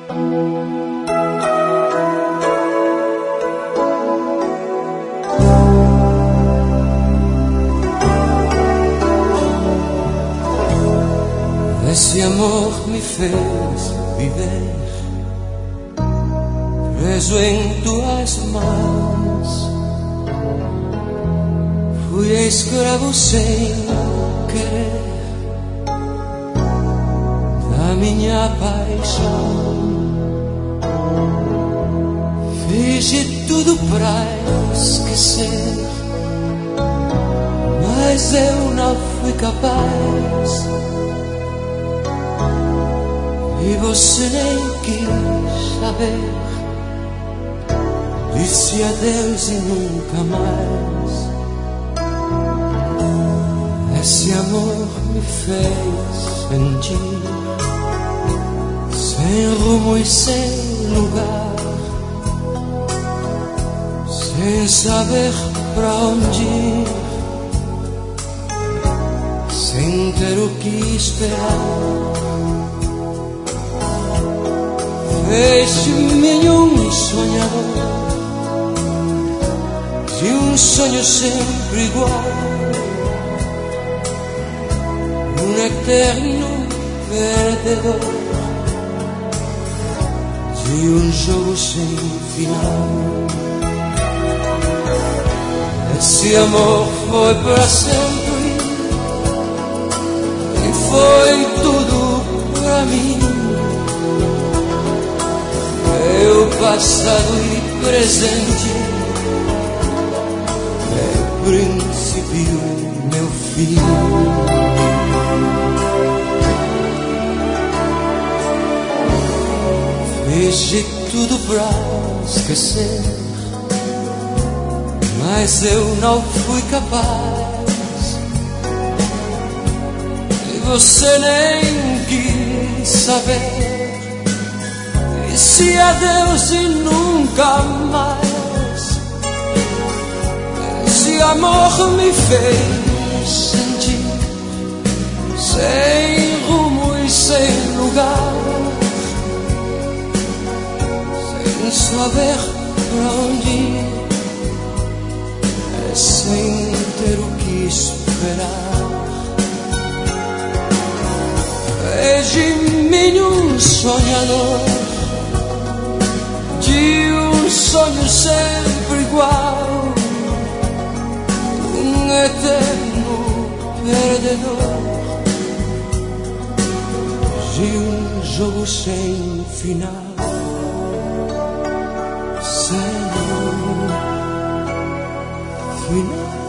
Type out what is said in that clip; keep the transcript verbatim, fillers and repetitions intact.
Esse amor me fez viver preso em tuas mãos. Fui escravo sem querer da minha paixão. Fiz de tudo pra esquecer, mas eu não fui capaz. E você nem quis saber. Disse adeus e nunca mais. Esse amor me fez sentir sem rumo e sem lugar, sem saber pra onde ir, sem ter o que esperar. Fez de mim um sonhador, de um sonho sempre igual, um eterno perdedor, de um jogo sem final. Esse amor foi para sempre e foi tudo para mim. Meu passado e presente, meu princípio e meu fim. Fiz de tudo pra esquecer, mas eu não fui capaz. E você nem quis saber. Disse adeus e nunca mais. Esse amor me fez sentir sem rumo e sem lugar, sem saber pra onde ir, sem ter o que esperar. Fez de mim um sonhador, de um sonho sempre igual, um eterno perdedor, de um jogo sem final, sem final.